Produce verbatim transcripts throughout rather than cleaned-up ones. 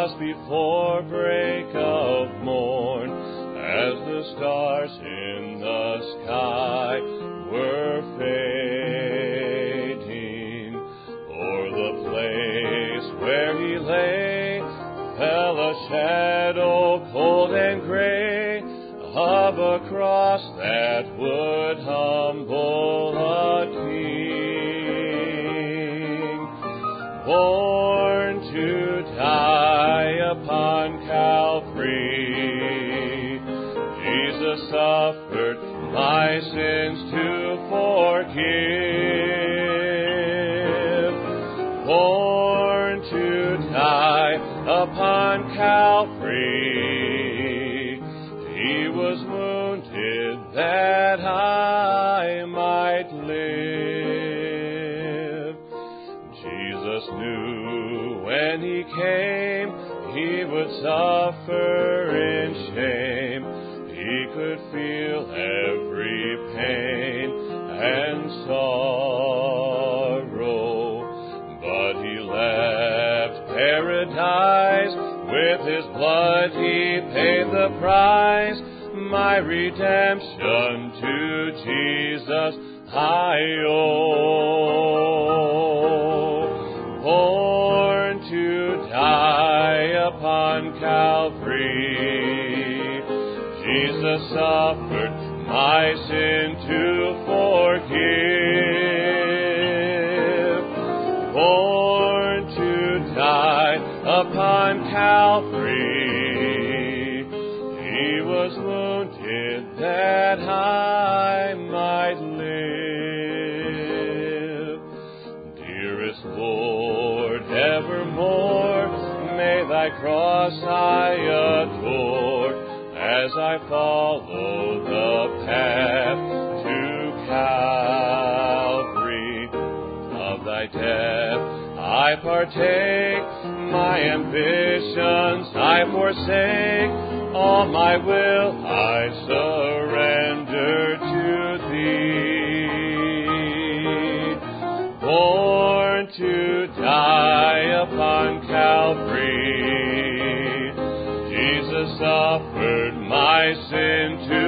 just before break of morn, as the stars in the sky were fading, o'er the place where he lay fell a shadow cold and gray of a cross that would humble a king, born to die upon Calvary. Jesus suffered my sins to forgive, born to die upon Calvary. He was wounded that I might live. Jesus knew when he came he would suffer in shame. He could feel every pain and sorrow, but he left paradise. With his blood he paid the price. My redemption to Jesus I owe. Born to die upon Calvary, Jesus suffered my sin to forgive. Born to die upon Calvary, he was wounded that I might live. Dearest Lord, evermore may thy cross I adore, as I follow the path to Calvary. Of thy death I partake, my ambitions I forsake, all my will I surrender to thee. Born to die upon Calvary, Jesus suffered my sin to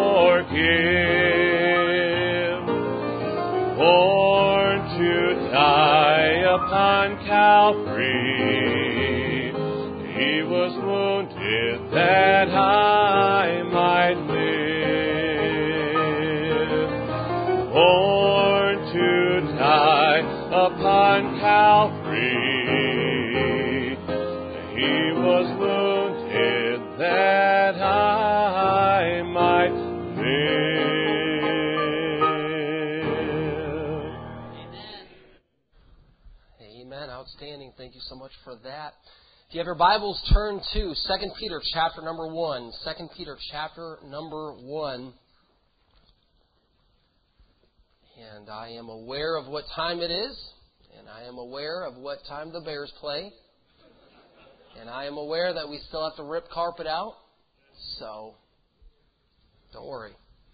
forgive. Born to die upon Calvary, he was wounded that I might live. Born to die upon Calvary, he was wounded that I might live. Amen. Outstanding. Thank you so much for that. If you have your Bibles, turn to Second Peter chapter number one. Second Peter chapter number one. And I am aware of what time it is, and I am aware of what time the Bears play. And I am aware that we still have to rip carpet out, so don't worry.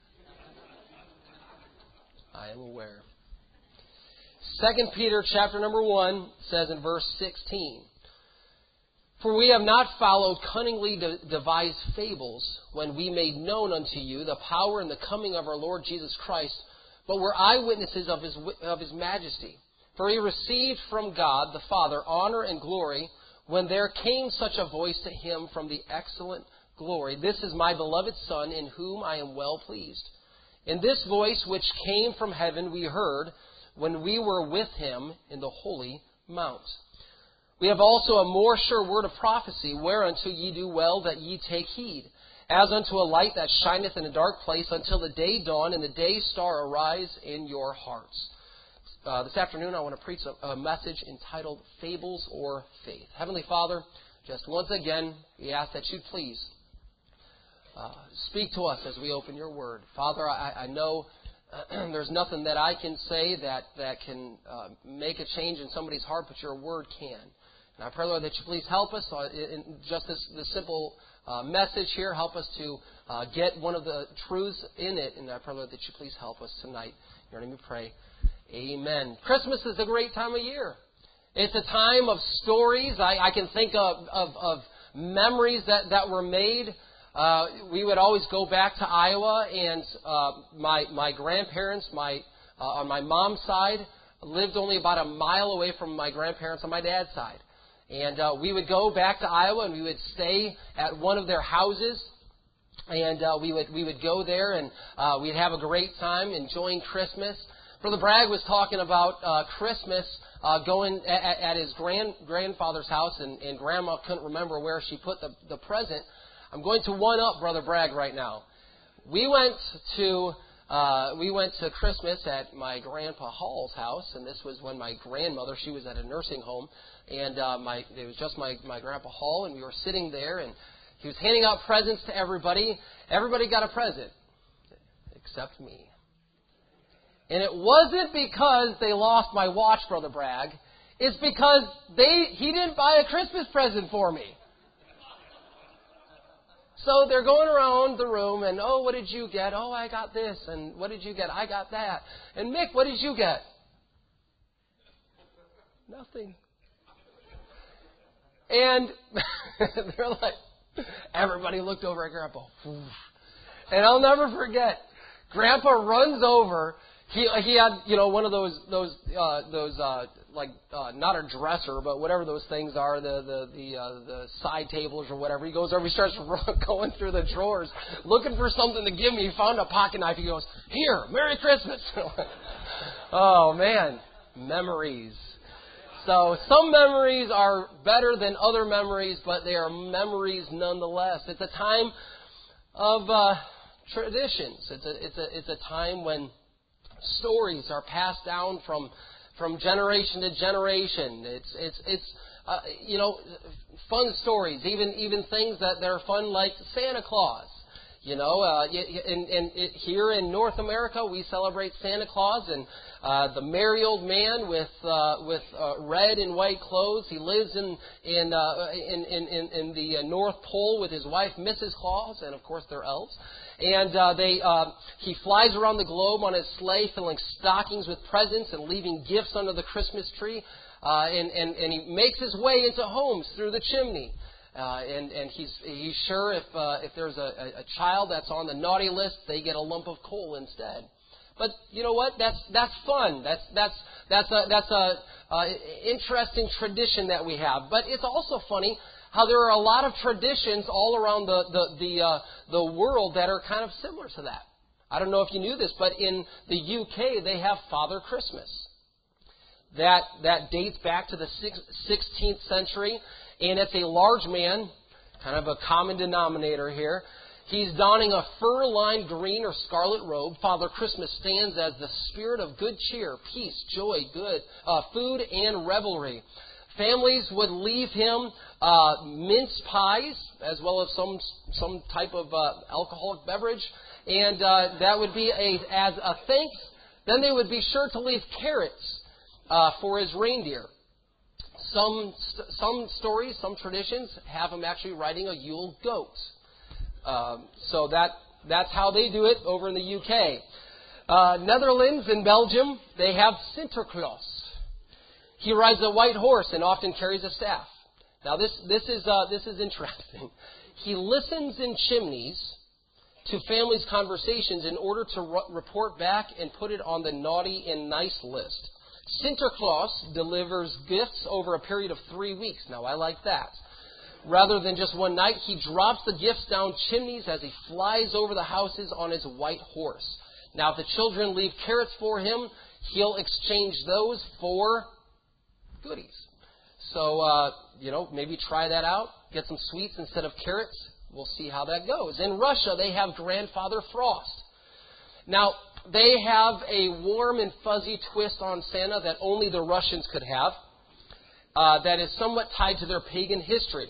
I am aware. Second Peter chapter number one says in verse sixteen, "For we have not followed cunningly de- devised fables when we made known unto you the power and the coming of our Lord Jesus Christ, but were eyewitnesses of his, of his majesty. For he received from God the Father honor and glory, when there came such a voice to him from the excellent glory, This is my beloved Son, in whom I am well pleased. In this voice which came from heaven we heard, when we were with him in the holy mount. We have also a more sure word of prophecy, whereunto ye do well that ye take heed, as unto a light that shineth in a dark place, until the day dawn and the day star arise in your hearts." Uh, this afternoon I want to preach a, a message entitled Fables or Faith. Heavenly Father, just once again, we ask that you please uh, speak to us as we open your word. Father, I, I know uh, there's nothing that I can say that, that can uh, make a change in somebody's heart, but your word can. And I pray, Lord, that you please help us uh, in just this, this simple uh, message here. Help us to uh, get one of the truths in it. And I pray, Lord, that you please help us tonight. In your name we pray. Amen. Christmas is a great time of year. It's a time of stories. I, I can think of, of, of memories that, that were made. Uh, we would always go back to Iowa, and uh, my my grandparents, my uh, on my mom's side, lived only about a mile away from my grandparents on my dad's side. And uh, we would go back to Iowa, and we would stay at one of their houses. And uh, we would we would go there, and uh, we'd have a great time enjoying Christmas. Brother Bragg was talking about uh, Christmas uh, going at, at his grand grandfather's house, and, and Grandma couldn't remember where she put the, the present. I'm going to one up Brother Bragg right now. We went to uh, we went to Christmas at my Grandpa Hall's house, and this was when my grandmother, she was at a nursing home, and uh, my it was just my my Grandpa Hall, and we were sitting there, and he was handing out presents to everybody. Everybody got a present, except me. And it wasn't because they lost my watch, Brother Bragg. It's because they he didn't buy a Christmas present for me. So they're going around the room, and, oh, what did you get? Oh, I got this. And what did you get? I got that. And Mick, what did you get? Nothing. And they're like, everybody looked over at Grandpa. And I'll never forget, Grandpa runs over. He he had, you know, one of those those uh, those uh, like uh, not a dresser, but whatever those things are, the the the, uh, the side tables or whatever. He goes over, he starts going through the drawers, looking for something to give me. He found a pocket knife. He goes, "Here, Merry Christmas." Oh man, memories. So some memories are better than other memories, but they are memories nonetheless. It's a time of uh, traditions. It's a it's a it's a time when stories are passed down from from generation to generation. It's it's it's uh, you know, fun stories, even even things that they're fun, like Santa Claus. You know, uh, and, and it, here in North America, we celebrate Santa Claus, and uh, the merry old man with uh, with uh, red and white clothes. He lives in in uh, in, in in the North Pole with his wife, Missus Claus, and of course they're elves. And uh, they uh, he flies around the globe on his sleigh, filling stockings with presents and leaving gifts under the Christmas tree. Uh, and, and and he makes his way into homes through the chimney. Uh, and, and he's he's sure if uh, if there's a, a child that's on the naughty list, they get a lump of coal instead. But you know what? That's that's fun. That's that's that's a that's a uh, interesting tradition that we have. But it's also funny how there are a lot of traditions all around the the the, uh, the world that are kind of similar to that. I don't know if you knew this, but in the U K they have Father Christmas. That that dates back to the sixteenth century. And it's a large man, kind of a common denominator here. He's donning a fur-lined green or scarlet robe. Father Christmas stands as the spirit of good cheer, peace, joy, good uh, food, and revelry. Families would leave him uh, mince pies, as well as some some type of uh, alcoholic beverage, and uh, that would be a as a thanks. Then they would be sure to leave carrots uh, for his reindeer. Some some stories, some traditions have him actually riding a Yule goat. Um, so that that's how they do it over in the U K. Uh, Netherlands and Belgium, they have Sinterklaas. He rides a white horse and often carries a staff. Now this this is uh, this is interesting. He listens in chimneys to families' conversations in order to re- report back and put it on the naughty and nice list. Sinterklaas delivers gifts over a period of three weeks. Now, I like that. Rather than just one night, he drops the gifts down chimneys as he flies over the houses on his white horse. Now, if the children leave carrots for him, he'll exchange those for goodies. So, uh, you know, maybe try that out. Get some sweets instead of carrots. We'll see how that goes. In Russia, they have Grandfather Frost. Now, they have a warm and fuzzy twist on Santa that only the Russians could have. Uh, that is somewhat tied to their pagan history.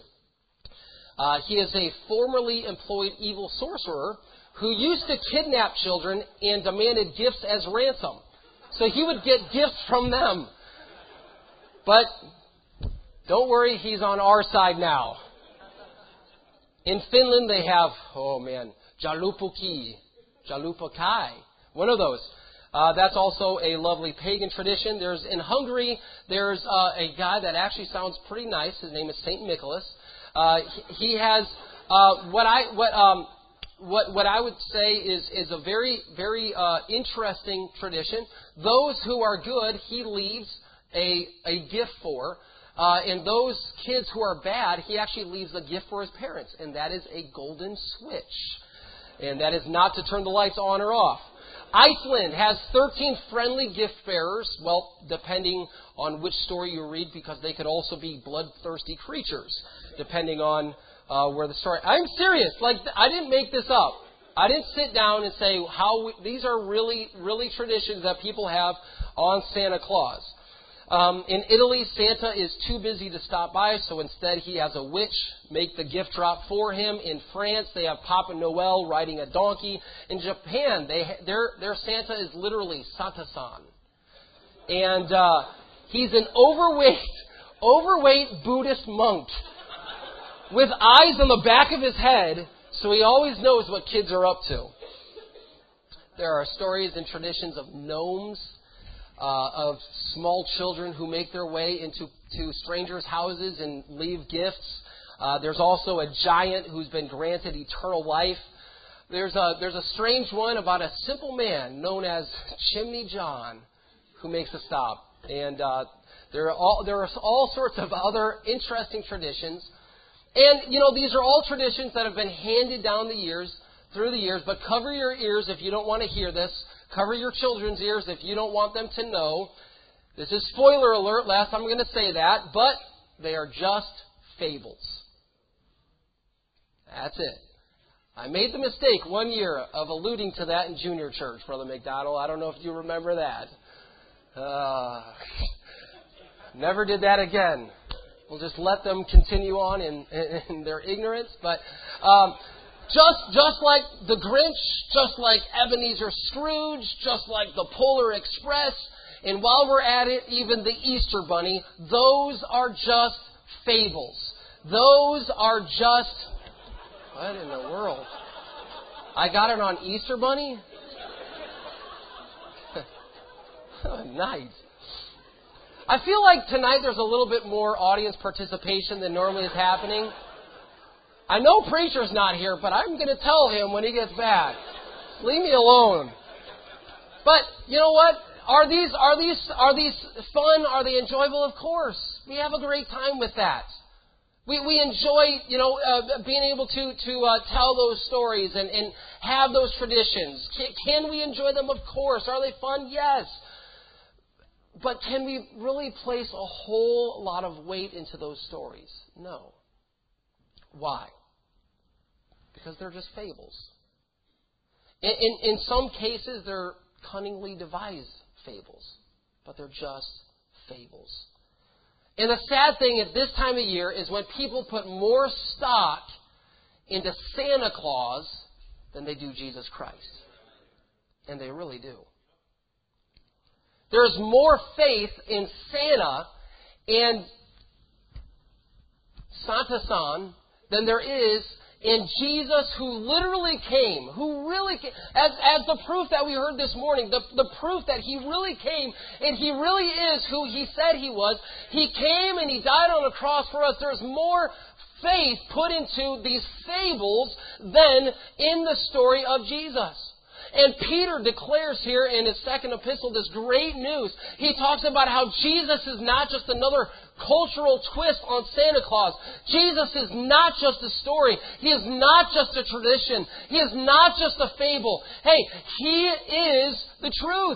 Uh, he is a formerly employed evil sorcerer who used to kidnap children and demanded gifts as ransom. So he would get gifts from them. But don't worry, he's on our side now. In Finland, they have, oh man, Joulupuki, Joulupukai. One of those. Uh, that's also a lovely pagan tradition. There's in Hungary, there's uh, a guy that actually sounds pretty nice. His name is Saint Nicholas. Uh, he, he has uh, what I what um, what what I would say is is a very very uh, interesting tradition. Those who are good, he leaves a a gift for, uh, and those kids who are bad, he actually leaves a gift for his parents, and that is a golden switch, and that is not to turn the lights on or off. Iceland has thirteen friendly gift bearers, well, depending on which story you read, because they could also be bloodthirsty creatures, depending on uh, where the story... I'm serious. Like, I didn't make this up. I didn't sit down and say how... We, these are really, really traditions that people have on Santa Claus. Um, in Italy, Santa is too busy to stop by, so instead he has a witch make the gift drop for him. In France, they have Papa Noel riding a donkey. In Japan, they their their Santa is literally Santa-san, and uh, he's an overweight, overweight Buddhist monk with eyes on the back of his head, so he always knows what kids are up to. There are stories and traditions of gnomes. Uh, of small children who make their way into to strangers' houses and leave gifts. Uh, there's also a giant who's been granted eternal life. There's a there's a strange one about a simple man known as Chimney John who makes a stop. And uh, there are all there are all sorts of other interesting traditions. And you know these are all traditions that have been handed down the years through the years. But cover your ears if you don't want to hear this. Cover your children's ears if you don't want them to know. This is spoiler alert. Last time I'm going to say that. But they are just fables. That's it. I made the mistake one year of alluding to that in junior church, Brother McDonald. I don't know if you remember that. Uh, never did that again. We'll just let them continue on in, in, in their ignorance. But... Um, Just just like the Grinch, just like Ebenezer Scrooge, just like the Polar Express, and while we're at it, even the Easter Bunny, those are just fables. Those are just... What in the world? I got it on Easter Bunny? Nice. I feel like tonight there's a little bit more audience participation than normally is happening. I know preacher's not here, but I'm going to tell him when he gets back. Leave me alone. But you know what? Are these are these are these fun? Are they enjoyable? Of course, we have a great time with that. We we enjoy you know uh, being able to to uh, tell those stories and, and have those traditions. Can, can we enjoy them? Of course. Are they fun? Yes. But can we really place a whole lot of weight into those stories? No. Why? Because they're just fables. In, in, in some cases, they're cunningly devised fables, but they're just fables. And the sad thing at this time of year is when people put more stock into Santa Claus than they do Jesus Christ. And they really do. There's more faith in Santa and Santa-san than there is in Jesus, who literally came, who really came, as, as the proof that we heard this morning, the, the proof that He really came, and He really is who He said He was. He came and He died on a cross for us. There's more faith put into these fables than in the story of Jesus. And Peter declares here in his second epistle this great news. He talks about how Jesus is not just another cultural twist on Santa Claus. Jesus is not just a story. He is not just a tradition. He is not just a fable. Hey, He is the truth.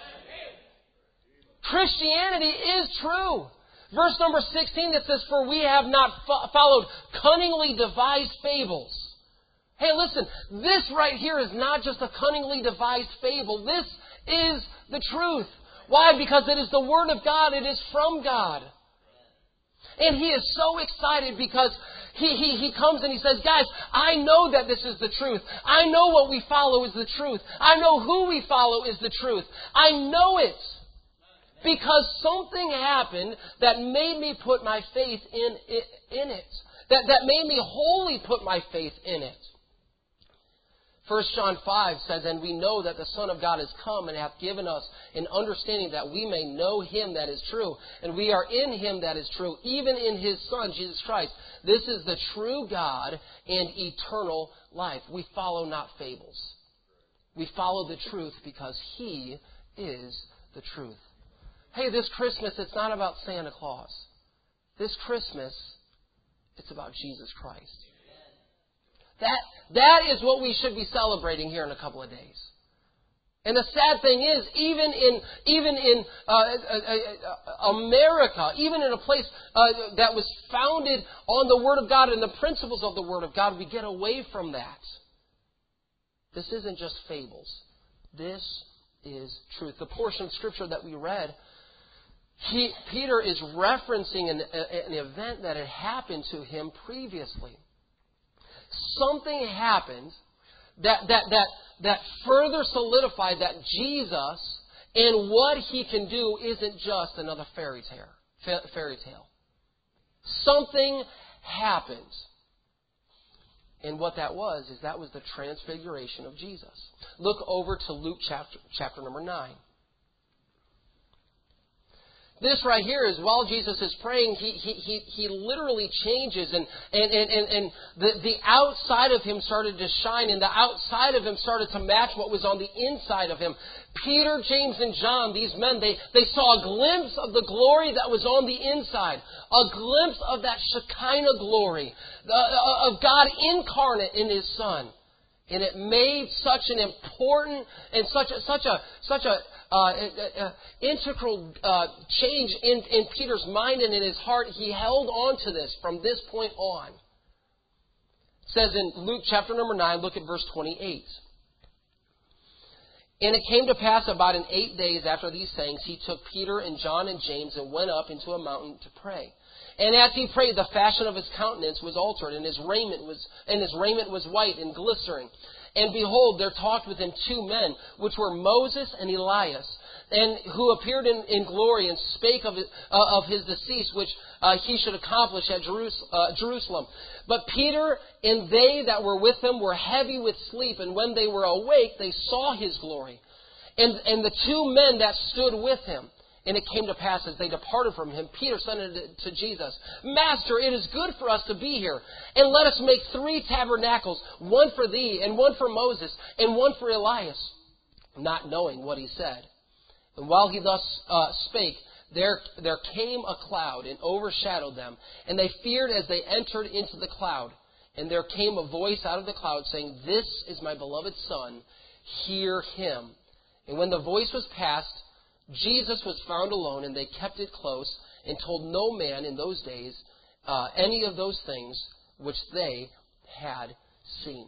Christianity is true. Verse number sixteen, it says, "For we have not fo- followed cunningly devised fables." Hey, listen, this right here is not just a cunningly devised fable. This is the truth. Why? Because it is the Word of God. It is from God. And He is so excited because he, he, he comes and He says, guys, I know that this is the truth. I know what we follow is the truth. I know who we follow is the truth. I know it because something happened that made me put my faith in it. In it. That, that made me wholly put my faith in it. First John five says, "And we know that the Son of God is come and hath given us an understanding that we may know Him that is true. And we are in Him that is true, even in His Son, Jesus Christ. This is the true God and eternal life." We follow not fables. We follow the truth because He is the truth. Hey, this Christmas, it's not about Santa Claus. This Christmas, it's about Jesus Christ. That, that is what we should be celebrating here in a couple of days. And the sad thing is, even in even in uh, uh, uh, America, even in a place uh, that was founded on the Word of God and the principles of the Word of God, we get away from that. This isn't just fables. This is truth. The portion of Scripture that we read, he, Peter is referencing an, an event that had happened to him previously. Something happened that that that that further solidified that Jesus and what He can do isn't just another fairy tale. Fairy tale. Something happened, and what that was is that was the transfiguration of Jesus. Look over to Luke chapter chapter number nine. This right here is while Jesus is praying, he he he, he literally changes, and and, and, and, and the, the outside of Him started to shine, and the outside of Him started to match what was on the inside of Him. Peter, James, and John, these men, they, they saw a glimpse of the glory that was on the inside, a glimpse of that Shekinah glory, uh, of God incarnate in His Son. And it made such an important and such a, such a such a uh, uh, uh, integral uh, change in, in Peter's mind and in his heart. He held on to this from this point on. It says in Luke chapter number nine, look at verse twenty-eight. "And it came to pass about in eight days after these sayings, He took Peter and John and James and went up into a mountain to pray. And as He prayed, the fashion of His countenance was altered, and His raiment was and His raiment was white and glistering. And behold, there talked with Him two men, which were Moses and Elias, and who appeared in, in glory and spake of, it, uh, of His decease, which uh, He should accomplish at Jerus- uh, Jerusalem. But Peter and they that were with Him were heavy with sleep, and when they were awake, they saw His glory. And, and the two men that stood with Him. And it came to pass as they departed from Him, Peter said to Jesus, Master, it is good for us to be here. And let us make three tabernacles, one for Thee, and one for Moses, and one for Elias, not knowing what he said. And while he thus uh, spake, there, there came a cloud and overshadowed them. And they feared as they entered into the cloud. And there came a voice out of the cloud saying, This is my beloved Son, hear Him. And when the voice was past, Jesus was found alone, and they kept it close, and told no man in those days uh, any of those things which they had seen.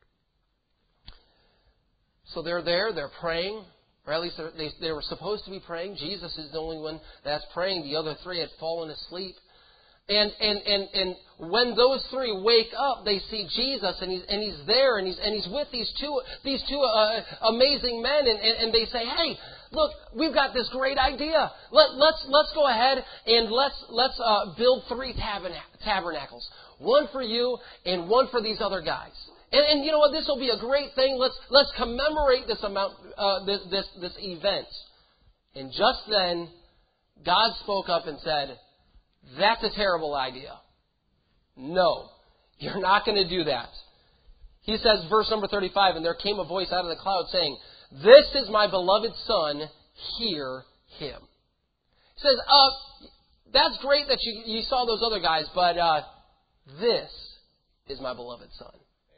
So they're there, they're praying, or at least they, they were supposed to be praying. Jesus is the only one that's praying. The other three had fallen asleep. And and, and, and when those three wake up, they see Jesus, and he's and he's there, and he's and he's with these two these two uh, amazing men, and, and, and they say, "Hey, look, we've got this great idea. Let let's let's go ahead and let's let's uh, build three tabernacles, one for you and one for these other guys. And, and you know what? This will be a great thing. Let's let's commemorate this amount uh, this this this event." And just then, God spoke up and said, "That's a terrible idea. No, you're not going to do that." He says, verse number thirty-five, "And there came a voice out of the cloud saying, This is my beloved Son, hear Him." He says, uh, that's great that you, you saw those other guys, but uh, this is my beloved Son.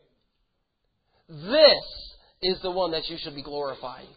This is the one that you should be glorifying.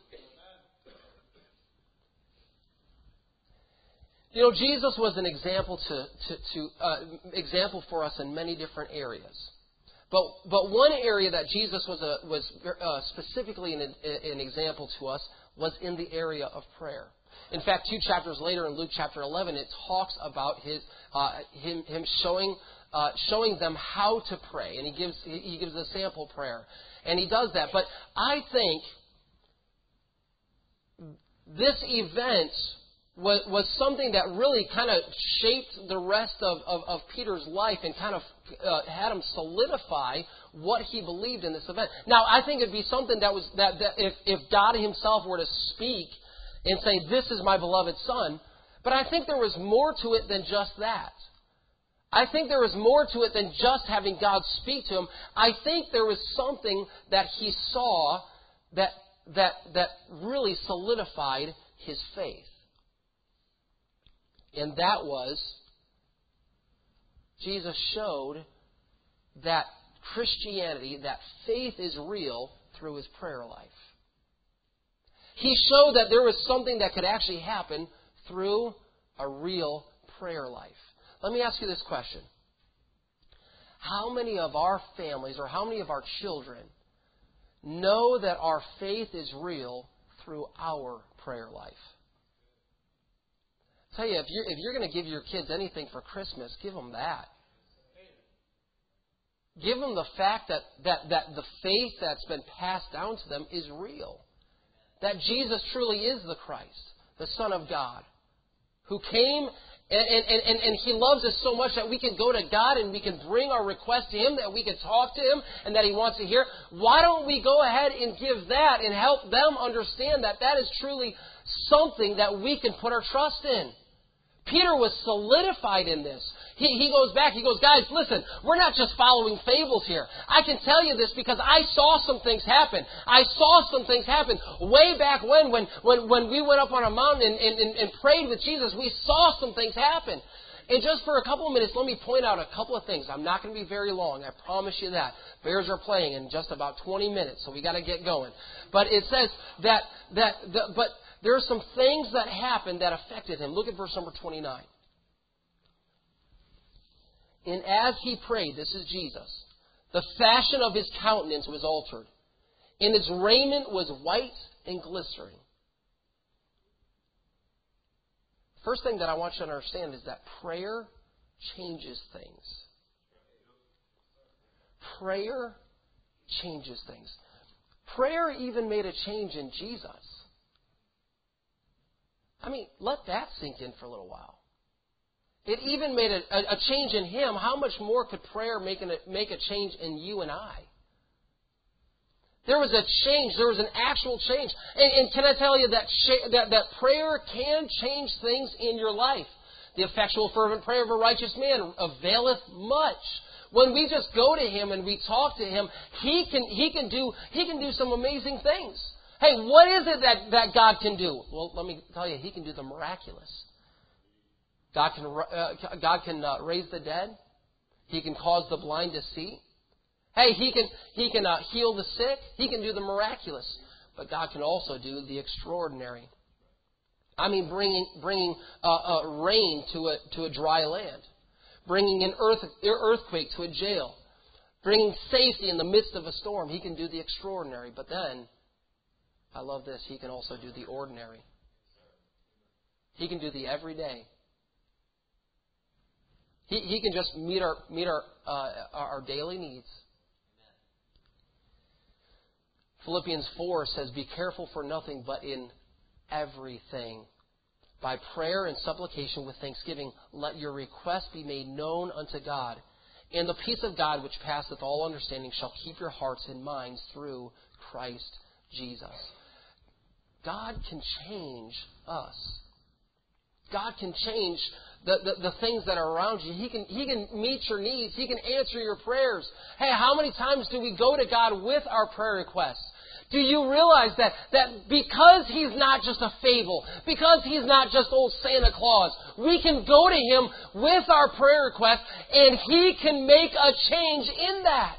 You know, Jesus was an example to, to, to uh, example for us in many different areas. But but one area that Jesus was a, was uh, specifically an, an example to us was in the area of prayer. In fact, two chapters later in Luke chapter eleven, it talks about his uh, him him showing uh, showing them how to pray, and he gives he gives a sample prayer, and he does that. But I think this event was, was something that really kind of shaped the rest of, of, of Peter's life and kind of uh, had him solidify what he believed in this event. Now, I think it'd be something that was that, that if, if God himself were to speak and say, "This is my beloved Son," but I think there was more to it than just that. I think there was more to it than just having God speak to him. I think there was something that he saw that that that really solidified his faith. And that was, Jesus showed that Christianity, that faith is real through his prayer life. He showed that there was something that could actually happen through a real prayer life. Let me ask you this question. How many of our families or how many of our children know that our faith is real through our prayer life? I tell you, if you're, if you're going to give your kids anything for Christmas, give them that. Give them the fact that, that, that the faith that's been passed down to them is real. That Jesus truly is the Christ, the Son of God, who came and, and, and, and He loves us so much that we can go to God and we can bring our request to Him, that we can talk to Him and that He wants to hear. Why don't we go ahead and give that and help them understand that that is truly something that we can put our trust in? Peter was solidified in this. He, he goes back, he goes, guys, listen, we're not just following fables here. I can tell you this because I saw some things happen. I saw some things happen way back when, when, when, when we went up on a mountain and, and, and prayed with Jesus. We saw some things happen. And just for a couple of minutes, let me point out a couple of things. I'm not going to be very long. I promise you that. Bears are playing in just about twenty minutes, so we got to get going. But it says that, that, the, but there are some things that happened that affected him. Look at verse number twenty-nine. And as he prayed, this is Jesus, the fashion of his countenance was altered, and his raiment was white and glistering. First thing that I want you to understand is that prayer changes things. Prayer changes things. Prayer even made a change in Jesus. I mean, let that sink in for a little while. It even made a, a, a change in him. How much more could prayer make, an, make a change in you and I? There was a change. There was an actual change. And, and can I tell you that, sh- that that prayer can change things in your life? The effectual fervent prayer of a righteous man availeth much. When we just go to Him and we talk to Him, He can He can do He can do some amazing things. Hey, what is it that, that God can do? Well, let me tell you, He can do the miraculous. God can uh, God can uh, raise the dead. He can cause the blind to see. Hey, He can He can uh, heal the sick. He can do the miraculous. But God can also do the extraordinary. I mean, bringing bringing uh, uh, rain to a to a dry land, bringing an earth earthquake to a jail, bringing safety in the midst of a storm. He can do the extraordinary. But then, I love this. He can also do the ordinary. He can do the everyday. He He can just meet our meet our uh, our daily needs. Philippians four says, "Be careful for nothing, but in everything, by prayer and supplication with thanksgiving, let your requests be made known unto God. And the peace of God, which passeth all understanding, shall keep your hearts and minds through Christ Jesus." God can change us. God can change the, the, the things that are around you. He can, he can meet your needs. He can answer your prayers. Hey, how many times do we go to God with our prayer requests? Do you realize that, that because He's not just a fable, because He's not just old Santa Claus, we can go to Him with our prayer request and He can make a change in that.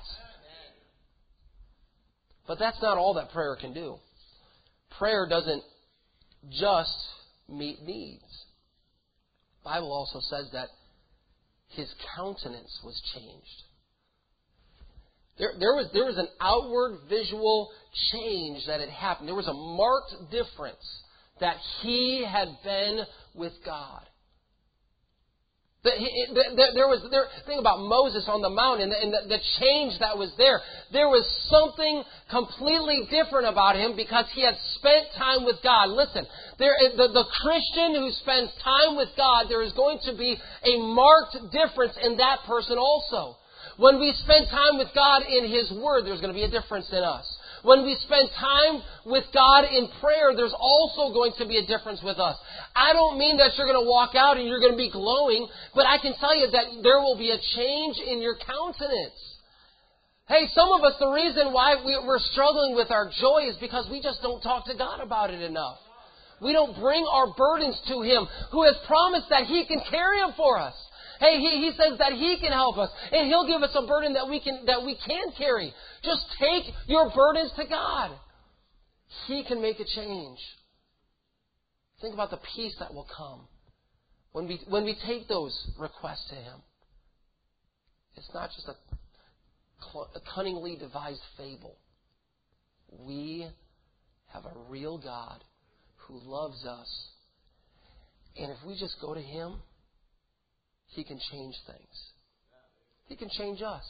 But that's not all that prayer can do. Prayer doesn't just meet needs. The Bible also says that His countenance was changed. There, there was there was an outward visual change that had happened. There was a marked difference that he had been with God. The, it, the, there was there thing about Moses on the mountain and, the, and the, the change that was there. There was something completely different about him because he had spent time with God. Listen, there the, the Christian who spends time with God, there is going to be a marked difference in that person also. When we spend time with God in His Word, there's going to be a difference in us. When we spend time with God in prayer, there's also going to be a difference with us. I don't mean that you're going to walk out and you're going to be glowing, but I can tell you that there will be a change in your countenance. Hey, some of us, the reason why we're struggling with our joy is because we just don't talk to God about it enough. We don't bring our burdens to Him, who has promised that He can carry them for us. Hey, he, he says that He can help us, and He'll give us a burden that we can that we can carry. Just take your burdens to God. He can make a change. Think about the peace that will come when we when we take those requests to Him. It's not just a, a cunningly devised fable. We have a real God who loves us, and if we just go to Him, He can change things. He can change us.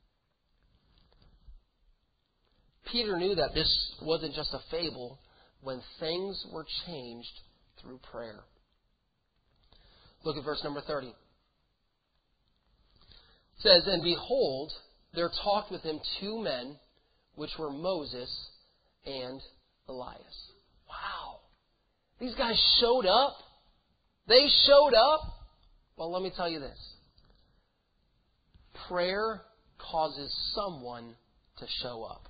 Peter knew that this wasn't just a fable when things were changed through prayer. Look at verse number thirty. It says, "And behold, there talked with him two men, which were Moses and Elias." Wow. These guys showed up. They showed up. Well, let me tell you this. Prayer causes someone to show up.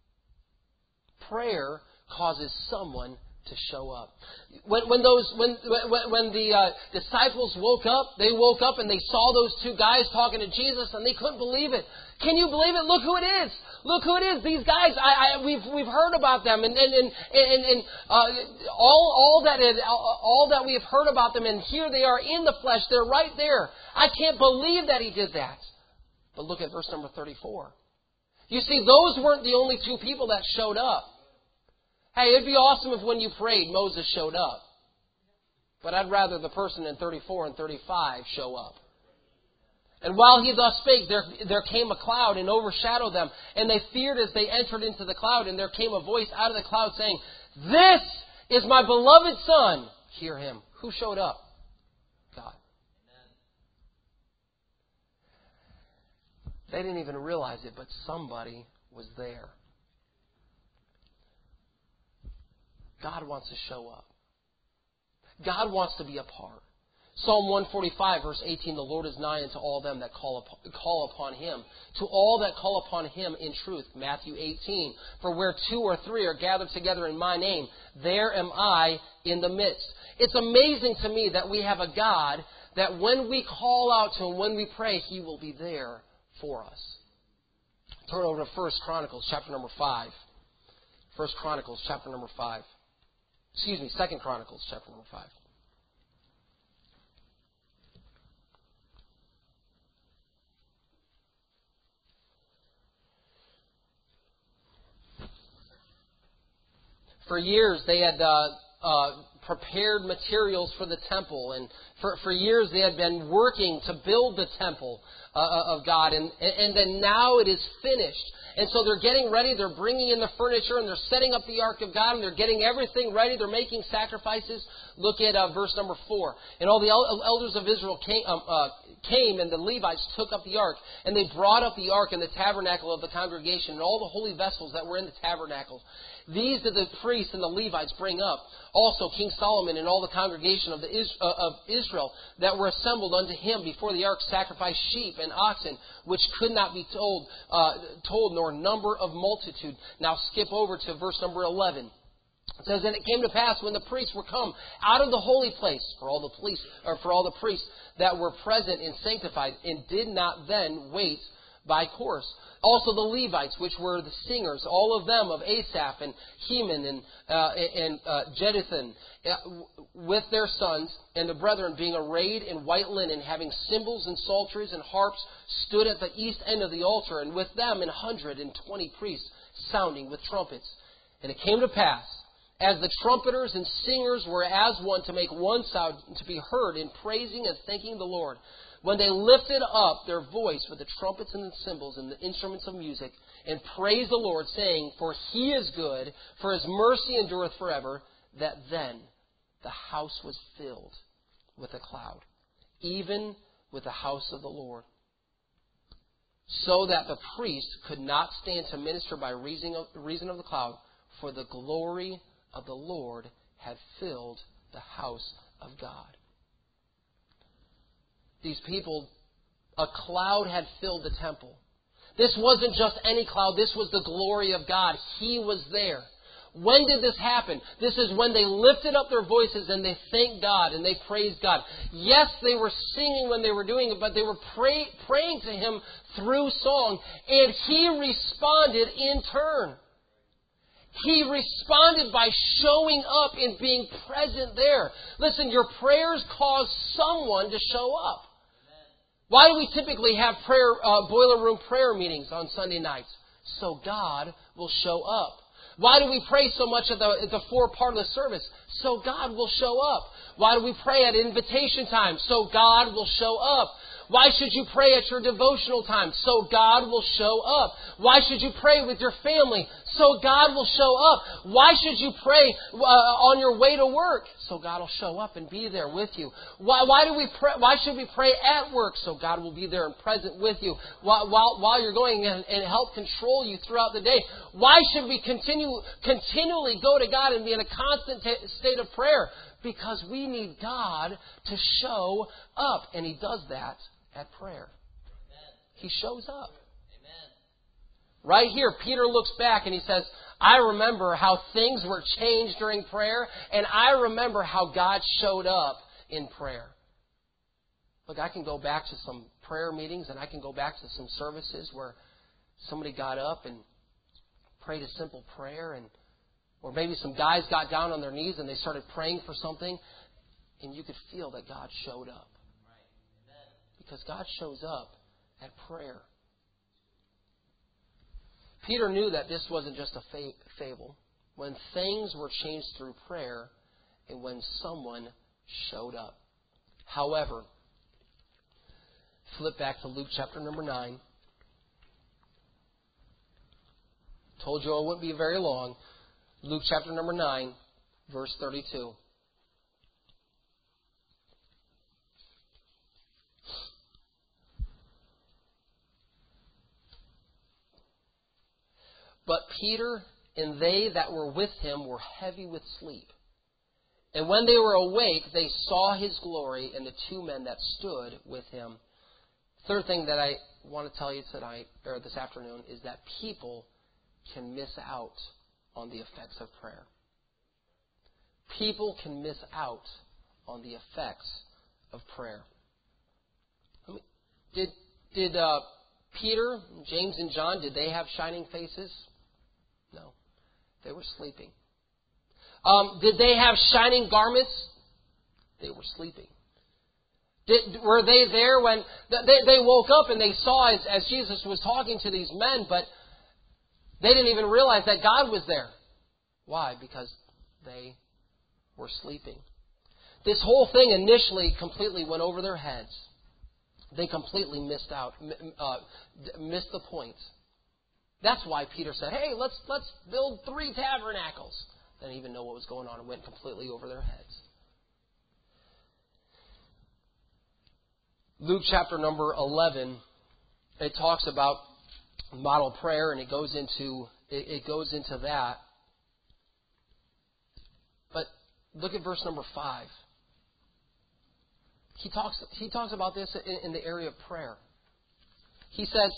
Prayer causes someone to show up. When, when those when when, when the uh, disciples woke up, they woke up and they saw those two guys talking to Jesus, and they couldn't believe it. Can you believe it? Look who it is! Look who it is! These guys, I, I, we've we've heard about them, and and and and, and uh, all all that is, all that we have heard about them, and here they are in the flesh. They're right there. I can't believe that He did that. But look at verse number thirty-four. You see, those weren't the only two people that showed up. Hey, it'd be awesome if when you prayed, Moses showed up. But I'd rather the person in thirty-four and thirty-five show up. And while he thus spake, there, there came a cloud and overshadowed them. And they feared as they entered into the cloud. And there came a voice out of the cloud saying, "This is my beloved Son. Hear Him." Who showed up? God. They didn't even realize it, but somebody was there. God wants to show up. God wants to be a part. Psalm one forty-five, verse eighteen, "The Lord is nigh unto all them that call upon, call upon Him, to all that call upon Him in truth." Matthew eighteen, "For where two or three are gathered together in my name, there am I in the midst." It's amazing to me that we have a God that when we call out to Him, when we pray, He will be there for us. Turn over to First Chronicles, chapter number five. First Chronicles, chapter number five. Excuse me, Second Chronicles, chapter number five. For years, they had uh, uh, prepared materials for the temple, and for, for years they had been working to build the temple uh, of God, and, and then now it is finished. And so they're getting ready, they're bringing in the furniture, and they're setting up the Ark of God, and they're getting everything ready, they're making sacrifices. Look at uh, verse number four. "And all the el- elders of Israel came, um, uh, came, and the Levites took up the Ark, and they brought up the Ark in the tabernacle of the congregation, and all the holy vessels that were in the tabernacle. These did the priests and the Levites bring up. Also King Solomon and all the congregation of, the, uh, of Israel that were assembled unto him before the ark sacrificed sheep and oxen, which could not be told, uh, told nor number of multitude." Now skip over to verse number eleven. It says, "And it came to pass when the priests were come out of the holy place," for all the police, or for all the priests that were present and sanctified, "and did not then wait by course. Also the Levites, which were the singers, all of them of Asaph and Heman and, uh, and uh, Jeduthun, uh, with their sons and the brethren, being arrayed in white linen, having cymbals and psalteries and harps, stood at the east end of the altar, and with them an hundred and twenty priests, sounding with trumpets. And it came to pass, as the trumpeters and singers were as one to make one sound to be heard in praising and thanking the Lord, when they lifted up their voice with the trumpets and the cymbals and the instruments of music, and praised the Lord, saying, For He is good, for His mercy endureth forever, that then the house was filled with a cloud, even with the house of the Lord, so that the priest could not stand to minister by reason of, reason of the cloud, for the glory of the Lord had filled the house of God. These people, a cloud had filled the temple. This wasn't just any cloud. This was the glory of God. He was there. When did this happen? This is when they lifted up their voices and they thanked God and they praised God. Yes, they were singing when they were doing it, but they were pray, praying to Him through song. And He responded in turn. He responded by showing up and being present there. Listen, your prayers cause someone to show up. Why do we typically have prayer, uh, boiler room prayer meetings on Sunday nights? So God will show up. Why do we pray so much at the, at the fore part of the service? So God will show up. Why do we pray at invitation time? So God will show up. Why should you pray at your devotional time? So God will show up. Why should you pray with your family? So God will show up. Why should you pray uh, on your way to work? So God will show up and be there with you. Why, why do we pray? Why should we pray at work? So God will be there and present with you while, while, while you're going and, and help control you throughout the day. Why should we continue continually go to God and be in a constant t- state of prayer? Because we need God to show up, and He does that at prayer. Amen. He shows up. Amen. Right here, Peter looks back and he says, I remember how things were changed during prayer, and I remember how God showed up in prayer. Look, I can go back to some prayer meetings, and I can go back to some services where somebody got up and prayed a simple prayer, and or maybe some guys got down on their knees and they started praying for something, and you could feel that God showed up. Because God shows up at prayer. Peter knew that this wasn't just a fable. When things were changed through prayer and when someone showed up. However, flip back to Luke chapter number nine. Told you it wouldn't be very long. Luke chapter number nine, verse thirty-two. But Peter and they that were with him were heavy with sleep. And when they were awake, they saw His glory and the two men that stood with Him. Third thing that I want to tell you tonight, or this afternoon, is that people can miss out on the effects of prayer. People can miss out on the effects of prayer. I mean, did did uh, Peter, James, and John, did they have shining faces? No. They were sleeping. Um, did they have shining garments? They were sleeping. Did, were they there when they, they woke up and they saw as, as Jesus was talking to these men, but they didn't even realize that God was there. Why? Because they were sleeping. This whole thing initially completely went over their heads. They completely missed out, uh, missed the point. That's why Peter said, hey, let's let's build three tabernacles. They didn't even know what was going on. It went completely over their heads. Luke chapter number eleven, it talks about model prayer, and it goes into it, it goes into that. But look at verse number five. He talks he talks about this in, in the area of prayer. He says,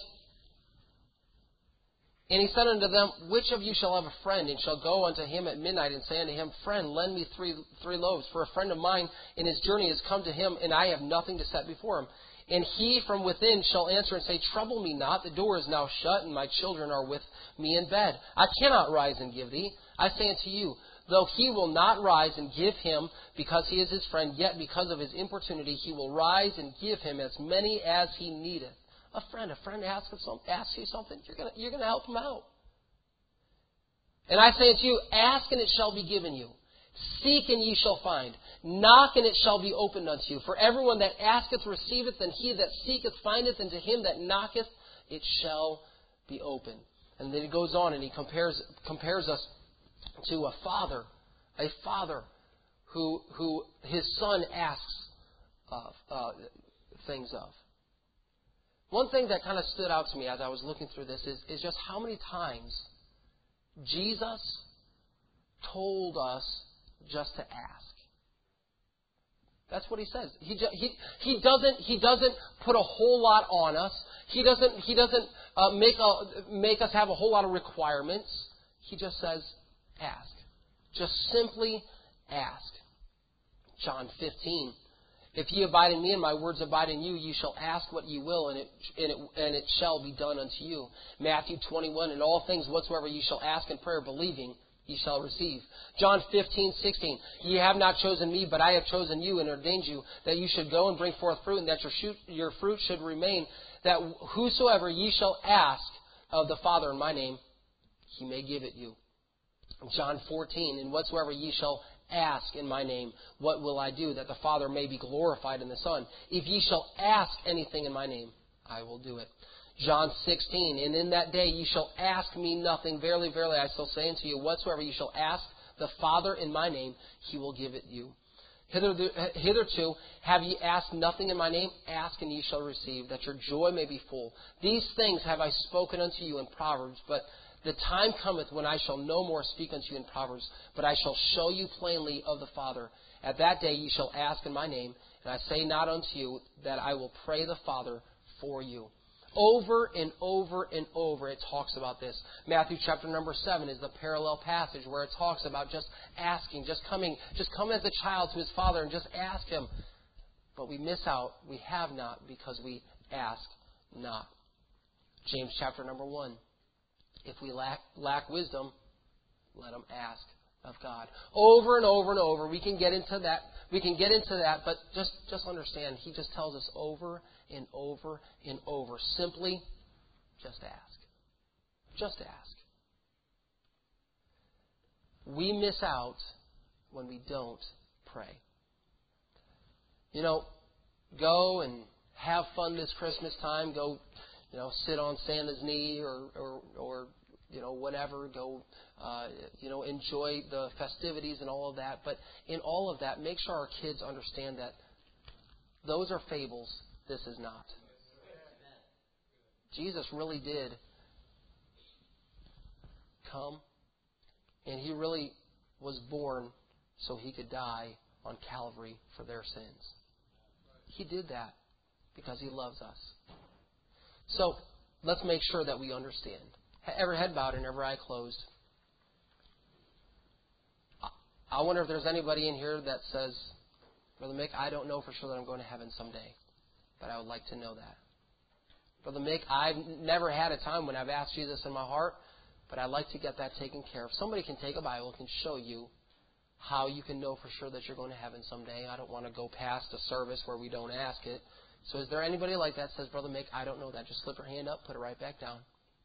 and he said unto them, which of you shall have a friend, and shall go unto him at midnight, and say unto him, Friend, lend me three three loaves, for a friend of mine in his journey has come to him, and I have nothing to set before him. And he from within shall answer and say, Trouble me not, the door is now shut, and my children are with me in bed. I cannot rise and give thee. I say unto you, though he will not rise and give him, because he is his friend, yet because of his importunity he will rise and give him as many as he needeth. A friend, a friend asks, asks you something, you're going you're going to help him out. And I say unto you, ask and it shall be given you. Seek and ye shall find. Knock and it shall be opened unto you. For everyone that asketh receiveth, and he that seeketh findeth, and to him that knocketh it shall be opened. And then he goes on and he compares compares us to a father, a father who who his son asks of uh, things of. One thing that kind of stood out to me as I was looking through this is, is just how many times Jesus told us just to ask. That's what he says. He, he, he doesn't he doesn't put a whole lot on us. He doesn't he doesn't uh, make a, make us have a whole lot of requirements. He just says, ask. Just simply ask. John fifteen. If ye abide in me and my words abide in you, ye shall ask what ye will, and it, and it and it shall be done unto you. Matthew twenty-one. In all things whatsoever ye shall ask in prayer, believing, ye shall receive. John fifteen, sixteen. Ye have not chosen me, but I have chosen you and ordained you that you should go and bring forth fruit, and that your, shoot, your fruit should remain, that whosoever ye shall ask of the Father in my name, he may give it you. John fourteen. And whatsoever ye shall ask in my name, what will I do, that the Father may be glorified in the Son? If ye shall ask anything in my name, I will do it. John sixteen, and in that day ye shall ask me nothing. Verily, verily, I shall say unto you, whatsoever ye shall ask the Father in my name, he will give it you. Hitherto have ye asked nothing in my name? Ask, and ye shall receive, that your joy may be full. These things have I spoken unto you in Proverbs, but the time cometh when I shall no more speak unto you in Proverbs, but I shall show you plainly of the Father. At that day ye shall ask in my name, and I say not unto you that I will pray the Father for you. Over and over and over it talks about this. Matthew chapter number seven is the parallel passage where it talks about just asking, just coming, just come as a child to his Father and just ask him. But we miss out. We have not because we ask not. James chapter number one. If we lack, lack wisdom, let them ask of God. Over and over and over, we can get into that. We can get into that, but just, just understand, he just tells us over and over and over. Simply, just ask. Just ask. We miss out when we don't pray. You know, go and have fun this Christmas time. Go, you know, sit on Santa's knee or, or, or you know, whatever. Go, uh, you know, enjoy the festivities and all of that. But in all of that, make sure our kids understand that those are fables. This is not. Jesus really did come, and he really was born so he could die on Calvary for their sins. He did that because he loves us. So let's make sure that we understand. Every head bowed and every eye closed. I wonder if there's anybody in here that says, Brother Mick, I don't know for sure that I'm going to heaven someday, but I would like to know that. Brother Mick, I've never had a time when I've asked Jesus in my heart, but I'd like to get that taken care of. Somebody can take a Bible, can show you how you can know for sure that you're going to heaven someday. I don't want to go past a service where we don't ask it. So is there anybody like that says, Brother Mick, I don't know that? Just slip your hand up, put it right back down.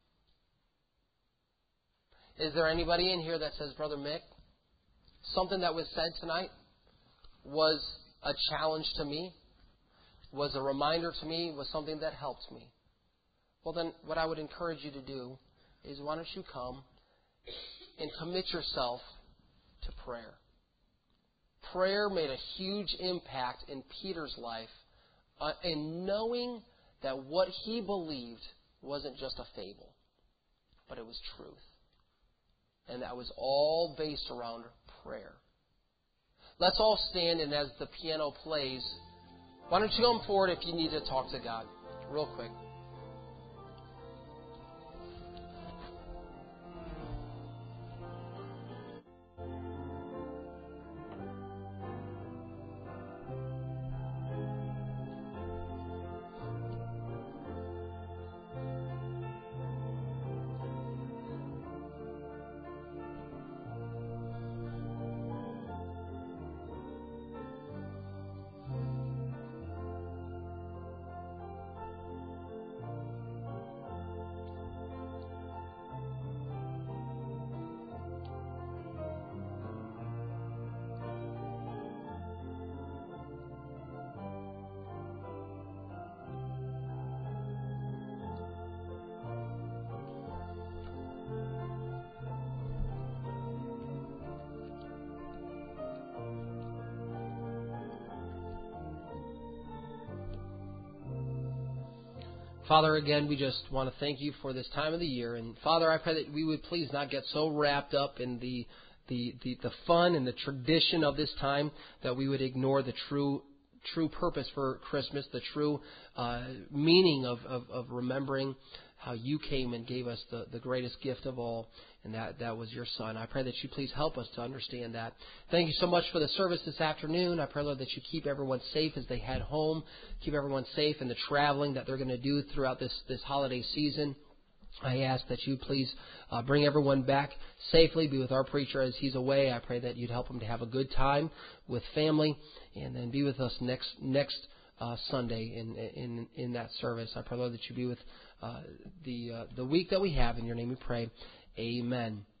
Is there anybody in here that says, Brother Mick, something that was said tonight was a challenge to me, was a reminder to me, was something that helped me? Well, then what I would encourage you to do is why don't you come and commit yourself to prayer. Prayer made a huge impact in Peter's life uh, in knowing that what he believed wasn't just a fable, but it was truth. And that was all based around prayer. Let's all stand, and as the piano plays, why don't you come forward if you need to talk to God real quick. Father, again, we just want to thank you for this time of the year. And Father, I pray that we would please not get so wrapped up in the the, the, the fun and the tradition of this time that we would ignore the true true purpose for Christmas, the true uh, meaning of, of, of remembering how you came and gave us the, the greatest gift of all, and that, that was your Son. I pray that you please help us to understand that. Thank you so much for the service this afternoon. I pray, Lord, that you keep everyone safe as they head home, keep everyone safe in the traveling that they're going to do throughout this, this holiday season. I ask that you please uh, bring everyone back safely, be with our preacher as he's away. I pray that you'd help him to have a good time with family, and then be with us next next uh, Sunday in, in in that service. I pray, Lord, that you be with uh, the uh, the week that we have. In your name we pray. Amen.